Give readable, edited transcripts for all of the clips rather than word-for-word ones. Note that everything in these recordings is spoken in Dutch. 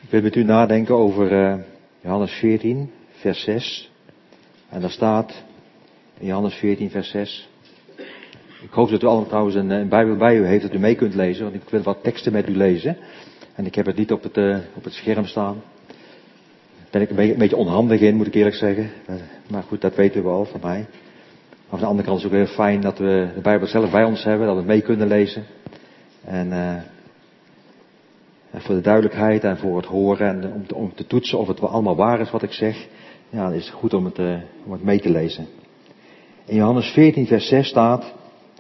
Ik wil met u nadenken over Johannes 14, vers 6. En daar staat in Johannes 14, vers 6. Ik hoop dat u allemaal trouwens een Bijbel bij u heeft, dat u mee kunt lezen. Want ik wil wat teksten met u lezen. En ik heb het niet op het scherm staan. Daar ben ik een beetje onhandig in, moet ik eerlijk zeggen. Maar goed, dat weten we al van mij. Maar aan de andere kant is het ook heel fijn dat we de Bijbel zelf bij ons hebben. Dat we het mee kunnen lezen. En voor de duidelijkheid en voor het horen en om te toetsen of het wel allemaal waar is wat ik zeg. Ja, dan is het goed om het mee te lezen. In Johannes 14 vers 6 staat.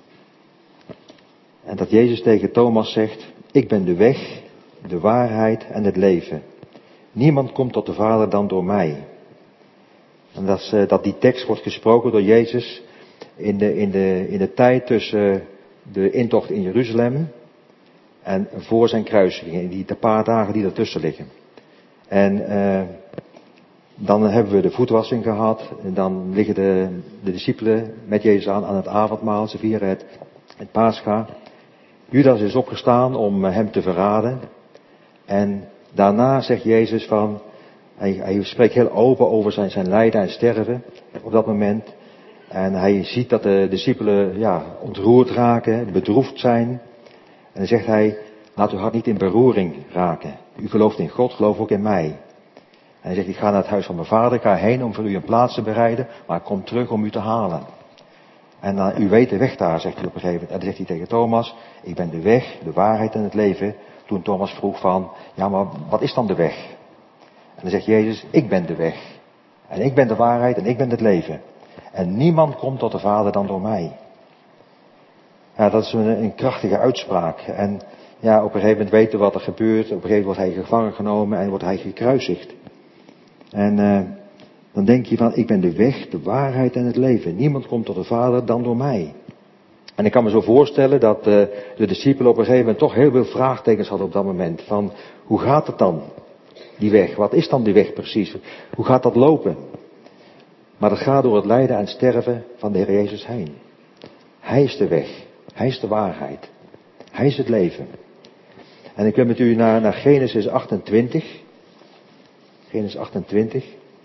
En dat Jezus tegen Thomas zegt. Ik ben de weg, de waarheid en het leven. Niemand komt tot de Vader dan door mij. En dat die tekst wordt gesproken door Jezus in de tijd tussen de intocht in Jeruzalem en voor zijn kruisiging, in die paar dagen die ertussen liggen. En dan hebben we de voetwassing gehad. En dan liggen de discipelen met Jezus aan het avondmaal. Ze vieren het Pascha. Judas is opgestaan om hem te verraden. En daarna zegt Jezus van, hij spreekt heel open over zijn lijden en sterven op dat moment. En hij ziet dat de discipelen ontroerd raken, bedroefd zijn. En dan zegt hij, laat uw hart niet in beroering raken. U gelooft in God, geloof ook in mij. En hij zegt, ik ga naar het huis van mijn vader, ik ga heen om voor u een plaats te bereiden, maar ik kom terug om u te halen. En u weet de weg daar, zegt hij op een gegeven moment. En dan zegt hij tegen Thomas, ik ben de weg, de waarheid en het leven. Toen Thomas vroeg van, ja maar wat is dan de weg? En dan zegt Jezus, ik ben de weg. En ik ben de waarheid en ik ben het leven. En niemand komt tot de Vader dan door mij. Ja, dat is een krachtige uitspraak. En ja, op een gegeven moment weten we wat er gebeurt. Op een gegeven moment wordt hij gevangen genomen en wordt hij gekruisigd. En dan denk je van, ik ben de weg, de waarheid en het leven. Niemand komt tot de Vader dan door mij. En ik kan me zo voorstellen dat de discipelen op een gegeven moment toch heel veel vraagtekens hadden op dat moment. Van, hoe gaat het dan? Die weg, wat is dan die weg precies? Hoe gaat dat lopen? Maar dat gaat door het lijden en sterven van de Heer Jezus heen. Hij is de weg. Hij is de waarheid. Hij is het leven. En ik wil met u naar Genesis 28. Genesis 28.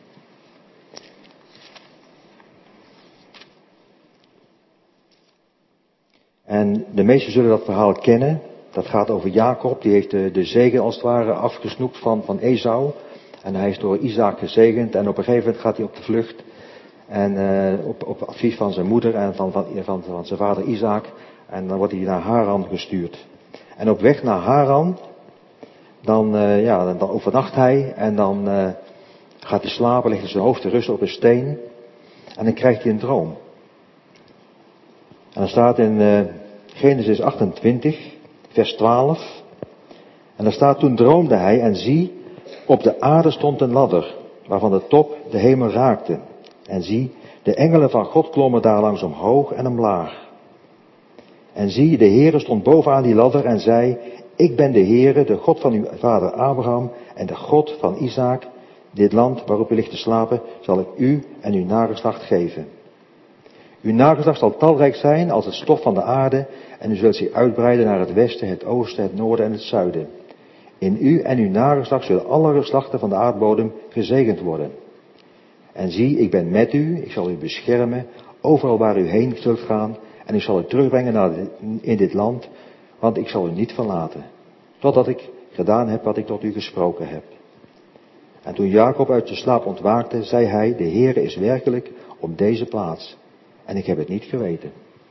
En de meesten zullen dat verhaal kennen. Dat gaat over Jacob. Die heeft de zegen als het ware afgesnoept van Esau. En hij is door Isaac gezegend. En op een gegeven moment gaat hij op de vlucht. En op advies van zijn moeder en van zijn vader Isaac. En dan wordt hij naar Haran gestuurd. En op weg naar Haran, dan overnacht hij. En dan gaat hij slapen, legt hij zijn hoofd te rusten op een steen. En dan krijgt hij een droom. En dan staat in Genesis 28, vers 12. En daar staat, toen droomde hij en zie, op de aarde stond een ladder, waarvan de top de hemel raakte. En zie, de engelen van God klommen daar langs omhoog en omlaag. En zie, de Heere stond bovenaan die ladder en zei, ik ben de Heere, de God van uw vader Abraham en de God van Isaac. Dit land waarop u ligt te slapen, zal ik u en uw nageslacht geven. Uw nageslacht zal talrijk zijn als het stof van de aarde en u zult zich uitbreiden naar het westen, het oosten, het noorden en het zuiden. In u en uw nageslacht zullen alle geslachten van de aardbodem gezegend worden. En zie, ik ben met u, ik zal u beschermen, overal waar u heen zult gaan, en ik zal u terugbrengen in dit land, want ik zal u niet verlaten, totdat ik gedaan heb wat ik tot u gesproken heb. En toen Jacob uit de slaap ontwaakte, zei hij, de Heere is werkelijk op deze plaats, en ik heb het niet geweten.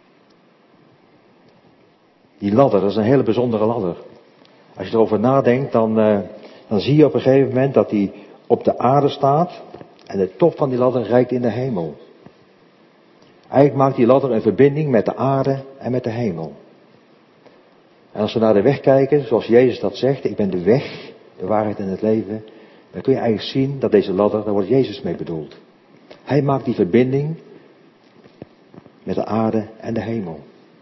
Die ladder, dat is een hele bijzondere ladder. Als je erover nadenkt, dan zie je op een gegeven moment dat die op de aarde staat, en de top van die ladder reikt in de hemel. Eigenlijk maakt die ladder een verbinding met de aarde en met de hemel. En als we naar de weg kijken, zoals Jezus dat zegt, ik ben de weg, de waarheid en het leven, dan kun je eigenlijk zien dat deze ladder, daar wordt Jezus mee bedoeld. Hij maakt die verbinding met de aarde en de hemel.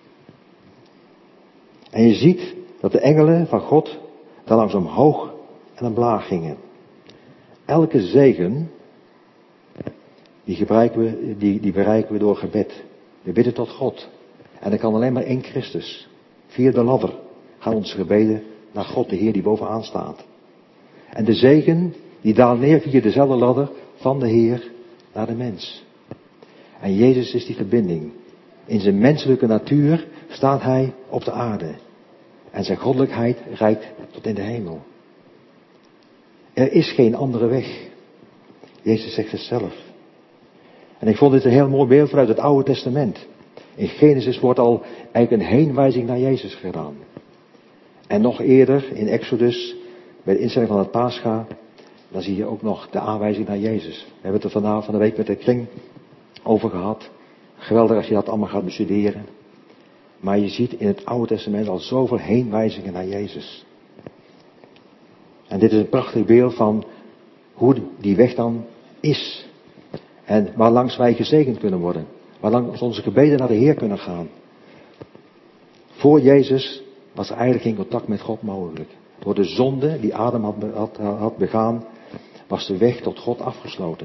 En je ziet dat de engelen van God daar langs omhoog en omlaag gingen. Elke zegen, die bereiken we door gebed. We bidden tot God. En dat kan alleen maar in Christus. Via de ladder gaan onze gebeden naar God, de Heer die bovenaan staat. En de zegen, die daalt neer via dezelfde ladder van de Heer naar de mens. En Jezus is die verbinding. In zijn menselijke natuur staat hij op de aarde. En zijn goddelijkheid reikt tot in de hemel. Er is geen andere weg. Jezus zegt het zelf. En ik vond dit een heel mooi beeld vanuit het Oude Testament. In Genesis wordt al eigenlijk een heenwijzing naar Jezus gedaan. En nog eerder in Exodus, bij de instelling van het Pascha, dan zie je ook nog de aanwijzing naar Jezus. We hebben het er vanavond van de week met de kring over gehad. Geweldig als je dat allemaal gaat bestuderen. Maar je ziet in het Oude Testament al zoveel heenwijzingen naar Jezus. En dit is een prachtig beeld van hoe die weg dan is. En waarlangs wij gezegend kunnen worden. Waarlangs onze gebeden naar de Heer kunnen gaan. Voor Jezus was er eigenlijk geen contact met God mogelijk. Door de zonde die Adam had begaan, was de weg tot God afgesloten.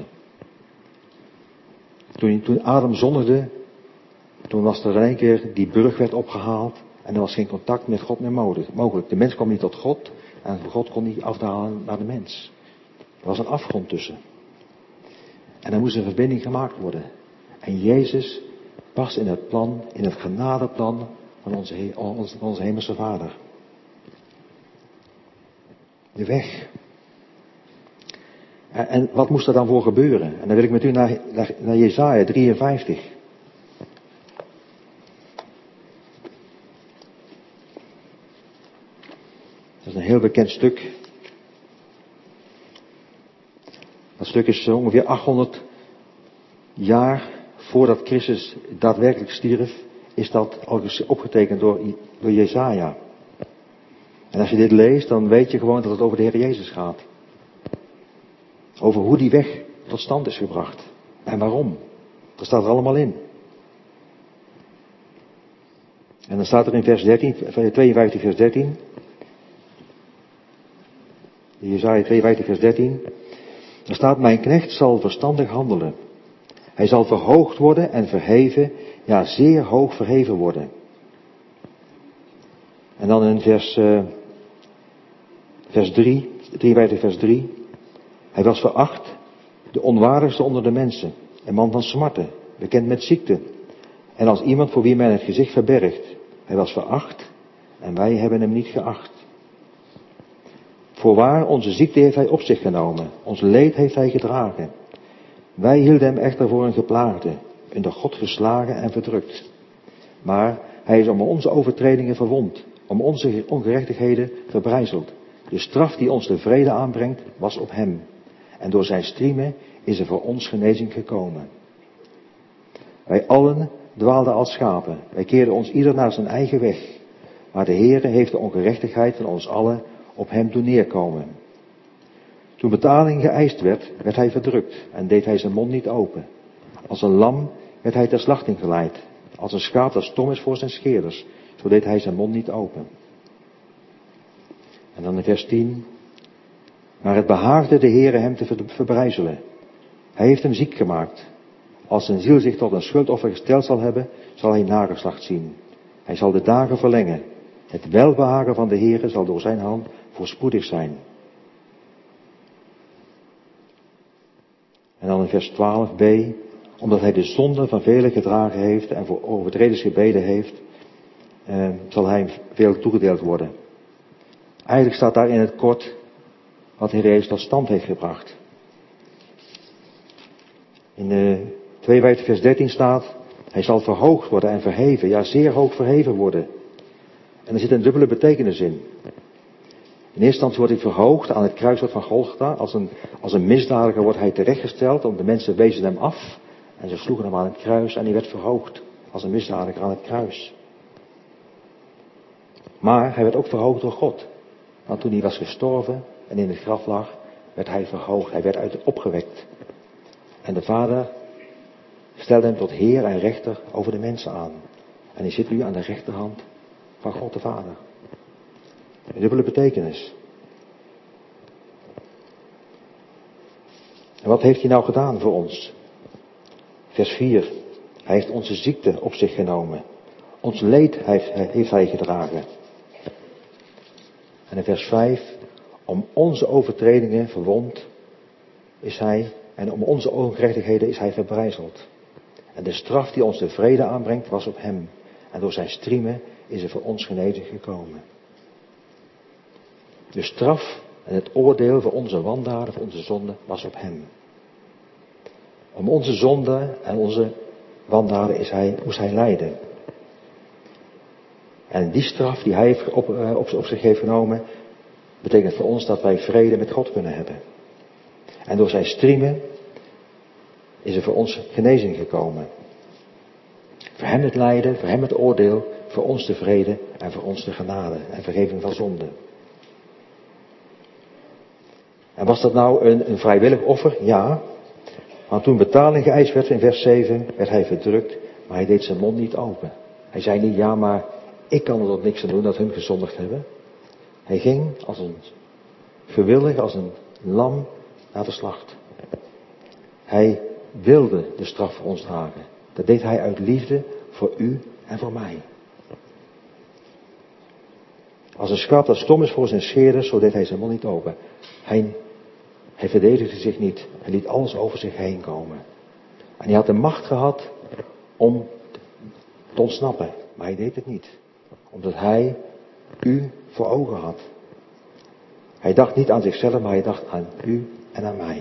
Toen Adam zondigde, toen was er in één keer die brug werd opgehaald en er was geen contact met God meer mogelijk. De mens kwam niet tot God en God kon niet afdalen naar de mens. Er was een afgrond tussen. En er moest een verbinding gemaakt worden. En Jezus past in het plan, in het genadeplan van onze hemelse Vader. De weg. En wat moest er dan voor gebeuren? En dan wil ik met u naar Jesaja 53. Dat is een heel bekend stuk. Dat stuk is ongeveer 800 jaar voordat Christus daadwerkelijk stierf, is dat al opgetekend door Jesaja. En als je dit leest, dan weet je gewoon dat het over de Heer Jezus gaat. Over hoe die weg tot stand is gebracht. En waarom. Dat staat er allemaal in. En dan staat er in vers 13, 52 vers 13. Jesaja 52 vers 13. Er staat, mijn knecht zal verstandig handelen. Hij zal verhoogd worden en verheven, ja zeer hoog verheven worden. En dan in vers 3, 53 vers 3. Hij was veracht, de onwaardigste onder de mensen, een man van smarten, bekend met ziekte. En als iemand voor wie men het gezicht verbergt. Hij was veracht en wij hebben hem niet geacht. Voorwaar, onze ziekte heeft hij op zich genomen, ons leed heeft hij gedragen. Wij hielden hem echter voor een geplaagde, een door God geslagen en verdrukt. Maar hij is om onze overtredingen verwond, om onze ongerechtigheden verbrijzeld. De straf die ons de vrede aanbrengt, was op hem. En door zijn striemen is er voor ons genezing gekomen. Wij allen dwaalden als schapen. Wij keerden ons ieder naar zijn eigen weg. Maar de Heere heeft de ongerechtigheid van ons allen op hem doen neerkomen. Toen betaling geëist werd, werd hij verdrukt en deed hij zijn mond niet open. Als een lam werd hij ter slachting geleid. Als een schaap dat stom is voor zijn scheerders, zo deed hij zijn mond niet open. En dan in vers 10. Maar het behaagde de Heere hem te verbrijzelen. Hij heeft hem ziek gemaakt. Als zijn ziel zich tot een schuldoffer gesteld zal hebben, zal hij nageslacht zien. Hij zal de dagen verlengen. Het welbehagen van de Heere zal door zijn hand voorspoedig zijn. En dan in vers 12b. Omdat hij de zonde van velen gedragen heeft en voor overtreders gebeden heeft, zal hij veel toegedeeld worden. Eigenlijk staat daar in het kort wat de Heer Jezus tot stand heeft gebracht. In 52 vers 13 staat, hij zal verhoogd worden en verheven, ja zeer hoog verheven worden. En er zit een dubbele betekenis in. In eerste instantie wordt hij verhoogd aan het kruiswoord van Golgotha. Als een misdadiger wordt hij terechtgesteld, want de mensen wezen hem af. En ze sloegen hem aan het kruis en hij werd verhoogd als een misdadiger aan het kruis. Maar hij werd ook verhoogd door God. Want toen hij was gestorven en in het graf lag, werd hij verhoogd. Hij werd opgewekt. En de Vader stelde hem tot Heer en rechter over de mensen aan. En hij zit nu aan de rechterhand van God de Vader. Een dubbele betekenis. En wat heeft hij nou gedaan voor ons? Vers 4. Hij heeft onze ziekte op zich genomen. Ons leed heeft hij gedragen. En in vers 5. Om onze overtredingen verwond is hij en om onze ongerechtigheden is hij verbrijzeld. En de straf die ons de vrede aanbrengt was op hem. En door zijn striemen is er voor ons genezing gekomen. De straf en het oordeel voor onze wandaden, voor onze zonden, was op hem. Om onze zonden en onze wandaden moest hij lijden. En die straf die hij op zich heeft genomen, betekent voor ons dat wij vrede met God kunnen hebben. En door zijn striemen is er voor ons genezing gekomen. Voor hem het lijden, voor hem het oordeel, voor ons de vrede en voor ons de genade en vergeving van zonde. En was dat nou een vrijwillig offer? Ja. Want toen betaling geëist werd in vers 7, werd hij verdrukt, maar hij deed zijn mond niet open. Hij zei niet, ja, maar ik kan er toch niks aan doen dat hun gezondigd hebben. Hij ging als een gewillig, als een lam naar de slacht. Hij wilde de straf voor ons dragen. Dat deed hij uit liefde voor u en voor mij. Als een schaap dat stom is voor zijn scheerder, zo deed hij zijn mond niet open. Hij verdedigde zich niet. Hij liet alles over zich heen komen. En hij had de macht gehad om te ontsnappen. Maar hij deed het niet. Omdat hij u voor ogen had. Hij dacht niet aan zichzelf, maar hij dacht aan u en aan mij.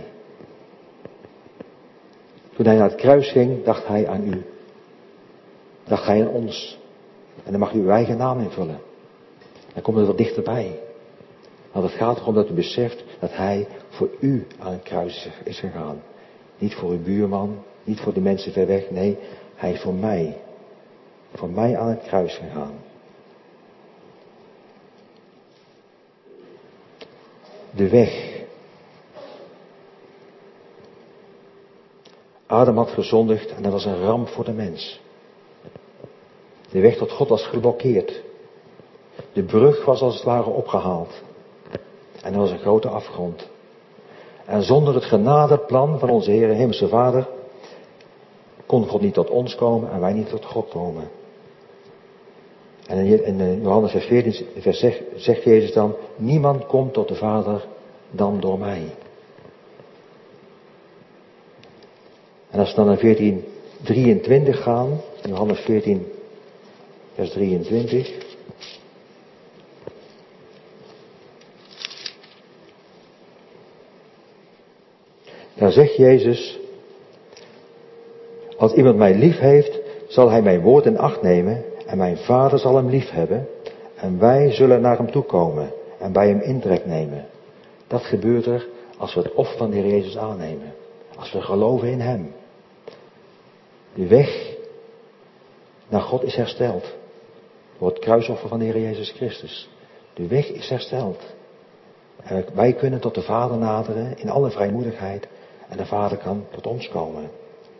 Toen hij naar het kruis ging, dacht hij aan u. Dacht hij aan ons. En dan mag u uw eigen naam invullen. Dan komt het wat dichterbij. Want het gaat erom dat u beseft dat hij voor u aan het kruis is gegaan. Niet voor uw buurman, niet voor de mensen ver weg. Nee, hij is voor mij. Voor mij aan het kruis gegaan. De weg. Adam had gezondigd en dat was een ramp voor de mens. De weg tot God was geblokkeerd. De brug was als het ware opgehaald. En er was een grote afgrond. En zonder het genadeplan van onze Heer en Hemelse Vader kon God niet tot ons komen en wij niet tot God komen. En in Johannes vers 14 zegt Jezus dan, niemand komt tot de Vader dan door mij. En als we dan naar 14:23 gaan, Johannes 14 vers 23. Daar zegt Jezus, als iemand mij lief heeft, zal hij mijn woord in acht nemen en mijn Vader zal hem lief hebben en wij zullen naar hem toe komen en bij hem intrek nemen. Dat gebeurt er als we het offer van de Heer Jezus aannemen. Als we geloven in hem. De weg naar God is hersteld. Door het kruisoffer van de Heer Jezus Christus. De weg is hersteld. En wij kunnen tot de Vader naderen in alle vrijmoedigheid. En de Vader kan tot ons komen.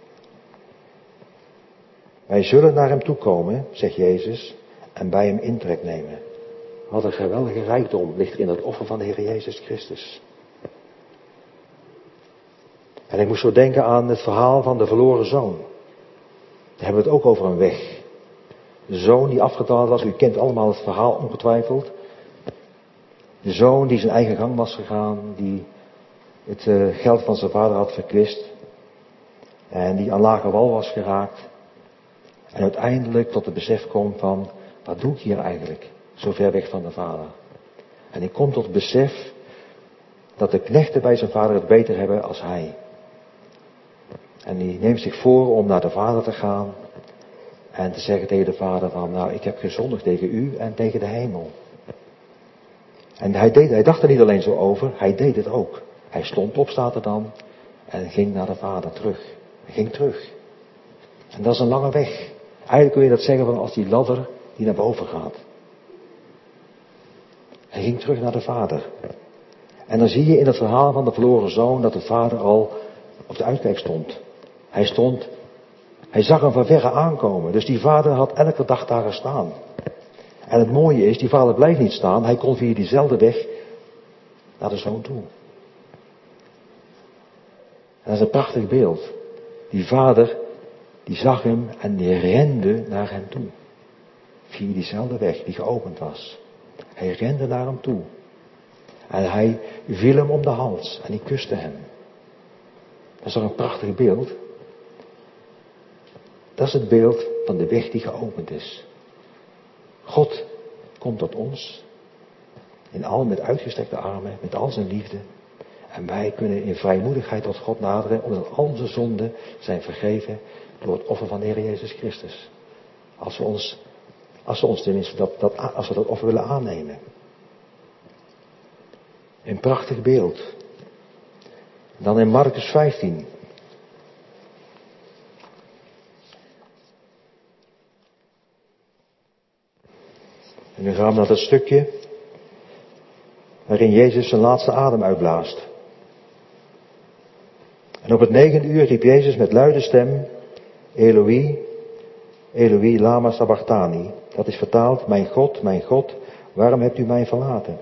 Wij zullen naar hem toe komen, zegt Jezus, en bij hem intrek nemen. Wat een geweldige rijkdom ligt er in het offer van de Heer Jezus Christus. En ik moest zo denken aan het verhaal van de verloren zoon. Daar hebben we het ook over een weg. De zoon die afgedwaald was, u kent allemaal het verhaal ongetwijfeld. De zoon die zijn eigen gang was gegaan, die het geld van zijn vader had verkwist. En die aan lage wal was geraakt. En uiteindelijk tot het besef komt van, wat doe ik hier eigenlijk? Zo ver weg van de vader. En hij komt tot het besef dat de knechten bij zijn vader het beter hebben als hij. En die neemt zich voor om naar de vader te gaan. En te zeggen tegen de vader van, nou ik heb gezondigd tegen u en tegen de hemel. En hij dacht er niet alleen zo over, hij deed het ook. Hij stond op, staat er dan, en ging naar de vader terug. Hij ging terug. En dat is een lange weg. Eigenlijk kun je dat zeggen van als die ladder die naar boven gaat. Hij ging terug naar de vader. En dan zie je in het verhaal van de verloren zoon dat de vader al op de uitkijk stond. Hij zag hem van verre aankomen. Dus die vader had elke dag daar gestaan. En het mooie is, die vader blijft niet staan. Hij kon via diezelfde weg naar de zoon toe. En dat is een prachtig beeld. Die vader, die zag hem en die rende naar hem toe. Via diezelfde weg die geopend was. Hij rende naar hem toe. En En hij viel hem om de hals en die kuste hem. Dat is toch een prachtig beeld? Dat is het beeld van de weg die geopend is. God komt tot ons. Met uitgestrekte armen, met al zijn liefde. En wij kunnen in vrijmoedigheid tot God naderen, omdat al onze zonden zijn vergeven door het offer van de Heer Jezus Christus. Als we ons tenminste als we dat offer willen aannemen. Een prachtig beeld. Dan in Markus 15. En nu gaan we naar dat stukje waarin Jezus zijn laatste adem uitblaast. En op het 9e uur riep Jezus met luide stem, Eloi, Eloi, lama sabachthani. Dat is vertaald, mijn God, waarom hebt u mij verlaten?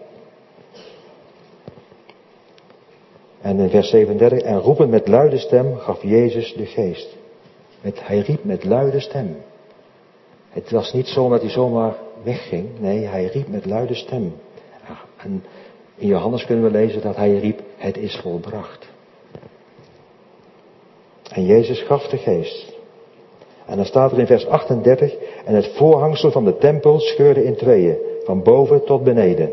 En in vers 37, en roepend met luide stem gaf Jezus de geest. Hij riep met luide stem. Het was niet zo dat hij zomaar wegging, nee, hij riep met luide stem. En in Johannes kunnen we lezen dat hij riep, het is volbracht. En Jezus gaf de geest. En dan staat er in vers 38, en het voorhangsel van de tempel scheurde in tweeën, van boven tot beneden.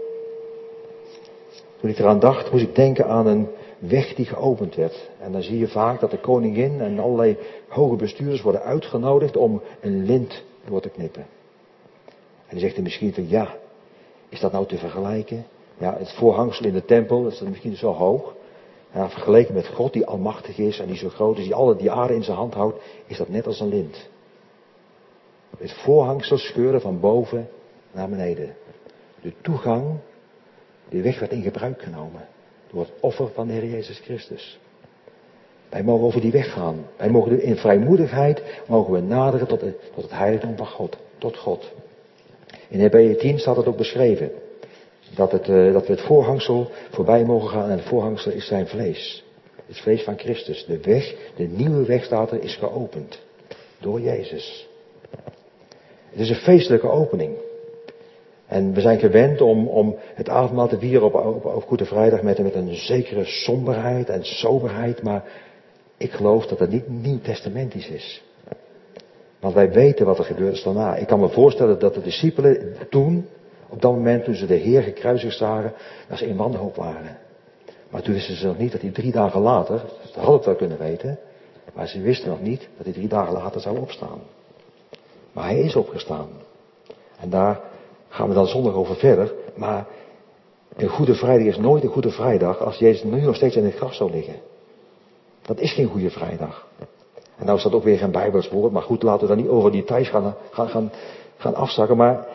Toen ik eraan dacht, moest ik denken aan een weg die geopend werd. En dan zie je vaak dat de koningin en allerlei hoge bestuurders worden uitgenodigd om een lint door te knippen. En dan zegt hij misschien van, ja, is dat nou te vergelijken? Ja, het voorhangsel in de tempel, dat is misschien zo hoog. Ja, vergeleken met God die almachtig is en die zo groot is, die alle die aarde in zijn hand houdt, is dat net als een lint. Het voorhangsel scheurde van boven naar beneden. De toegang, die weg werd in gebruik genomen door het offer van de Heer Jezus Christus. Wij mogen over die weg gaan. Wij mogen in vrijmoedigheid mogen we naderen tot het heiligdom van God, tot God. In Hebreeën 10 staat het ook beschreven. Dat we het voorhangsel voorbij mogen gaan en het voorhangsel is zijn vlees. Het vlees van Christus. De weg, de nieuwe weg staat er, is geopend. Door Jezus. Het is een feestelijke opening. En we zijn gewend om het avondmaal te vieren op Goede Vrijdag met een zekere somberheid en soberheid. Maar ik geloof dat het niet nieuw-testamentisch is. Want wij weten wat er gebeurd is daarna. Ik kan me voorstellen dat de discipelen toen, op dat moment toen ze de Heer gekruisigd zagen, dat ze in wanhoop waren. Maar toen wisten ze nog niet dat hij 3 dagen later, ze hadden het wel kunnen weten, maar ze wisten nog niet dat hij 3 dagen later zou opstaan. Maar hij is opgestaan. En daar gaan we dan zondag over verder. Maar een Goede Vrijdag is nooit een Goede Vrijdag als Jezus nu nog steeds in het graf zou liggen. Dat is geen Goede Vrijdag. En nou is dat ook weer geen Bijbels woord, maar goed, laten we dan niet over details gaan afzakken. Maar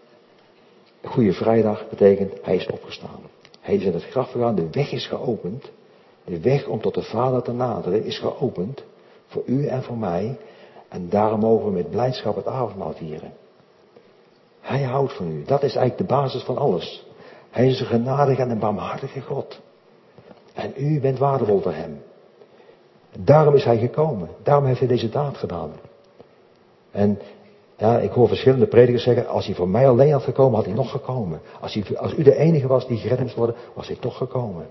Goede Vrijdag betekent, hij is opgestaan. Hij is in het graf gegaan, de weg is geopend. De weg om tot de Vader te naderen is geopend. Voor u en voor mij. En daarom mogen we met blijdschap het avondmaal vieren. Hij houdt van u. Dat is eigenlijk de basis van alles. Hij is een genadige en een barmhartige God. En u bent waardevol voor hem. Daarom is hij gekomen. Daarom heeft hij deze daad gedaan. En ja, ik hoor verschillende predikers zeggen, als hij voor mij alleen had gekomen, had hij nog gekomen. Als u de enige was die gered moest worden, was hij toch gekomen.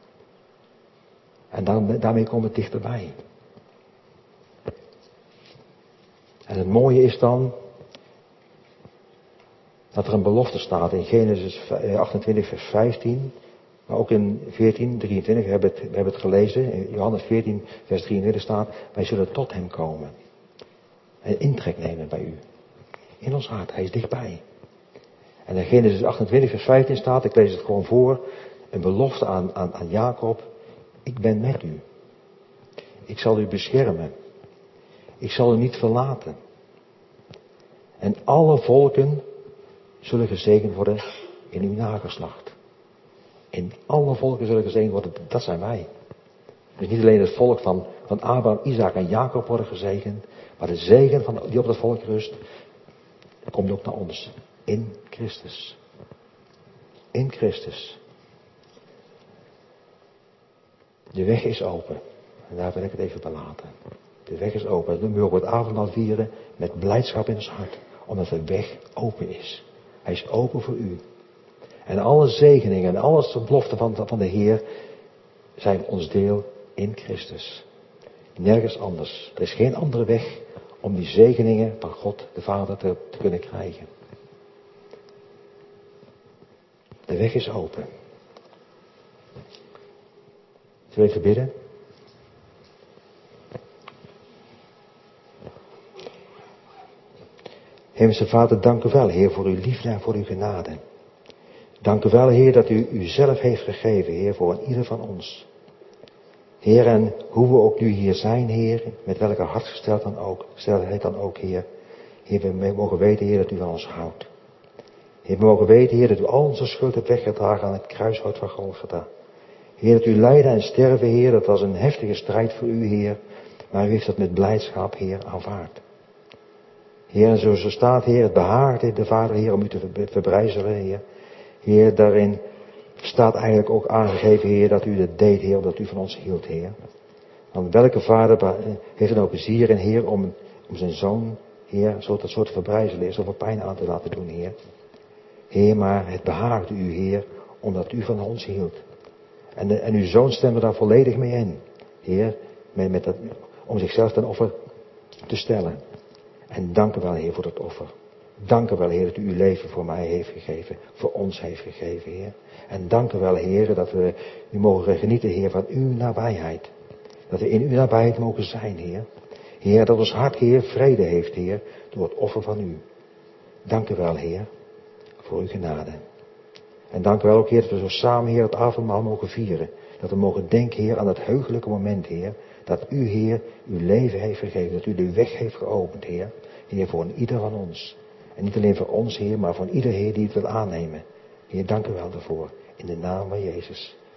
En daarmee komen we dichterbij. En het mooie is dan dat er een belofte staat in Genesis 28 vers 15. Maar ook in 14, 23, we hebben het gelezen. In Johannes 14 vers 23 staat, wij zullen tot hem komen. En intrek nemen bij u. In ons hart, hij is dichtbij. En in Genesis 28 vers 15 staat, ik lees het gewoon voor. Een belofte aan Jacob. Ik ben met u. Ik zal u beschermen. Ik zal u niet verlaten. En alle volken zullen gezegend worden in uw nageslacht. En alle volken zullen gezegend worden, dat zijn wij. Dus niet alleen het volk van Abraham, Isaac en Jacob worden gezegend, maar de zegen die op dat volk rust, komt ook naar ons. In Christus. In Christus. De weg is open. En daar wil ik het even bij laten. De weg is open. Nu mogen we het avondmaal vieren met blijdschap in ons hart. Omdat de weg open is. Hij is open voor u. En alle zegeningen en alles de beloften van de Heer zijn ons deel in Christus. Nergens anders. Er is geen andere weg om die zegeningen van God de Vader te kunnen krijgen. De weg is open. Zullen we even bidden? Hemelse Vader, dank u wel, Heer, voor uw liefde en voor uw genade. Dank u wel, Heer, dat u uzelf heeft gegeven, Heer, voor ieder van ons. Heer, en hoe we ook nu hier zijn, Heer, met welke hartgesteldheid dan ook, Heer. Heer, we mogen weten, Heer, dat u van ons houdt. Heer, we mogen weten, Heer, dat u al onze schuld hebt weggedragen aan het kruishout van Golgotha. Heer, dat u lijden en sterven, Heer, dat was een heftige strijd voor u, Heer. Maar u heeft dat met blijdschap, Heer, aanvaard. Heer, en zo staat, Heer, het behaagde de Vader, Heer, om u te verbrijzelen, Heer. Heer, daarin staat eigenlijk ook aangegeven, Heer, dat u dat deed, Heer, dat u van ons hield, Heer. Want welke vader heeft er nou plezier in, Heer, om zijn zoon, Heer, zo te verbrijzelen, Heer, zoveel pijn aan te laten doen, Heer. Heer, maar het behaagde u, Heer, omdat u van ons hield. En uw zoon stemde daar volledig mee in, Heer, om zichzelf ten offer te stellen. En dank u wel, Heer, voor dat offer. Dank u wel, Heer, dat u uw leven voor mij heeft gegeven, voor ons heeft gegeven, Heer. En dank u wel, Heer, dat we nu mogen genieten, Heer, van uw nabijheid. Dat we in uw nabijheid mogen zijn, Heer. Heer, dat ons hart, Heer, vrede heeft, Heer, door het offer van u. Dank u wel, Heer, voor uw genade. En dank u wel ook, Heer, dat we zo samen, Heer, het avondmaal mogen vieren. Dat we mogen denken, Heer, aan dat heugelijke moment, Heer. Dat u, Heer, uw leven heeft gegeven. Dat u de weg heeft geopend, Heer. Heer, voor ieder van ons. En niet alleen voor ons, Heer, maar voor ieder, Heer, die het wil aannemen. Heer, dank u wel daarvoor. In de naam van Jezus.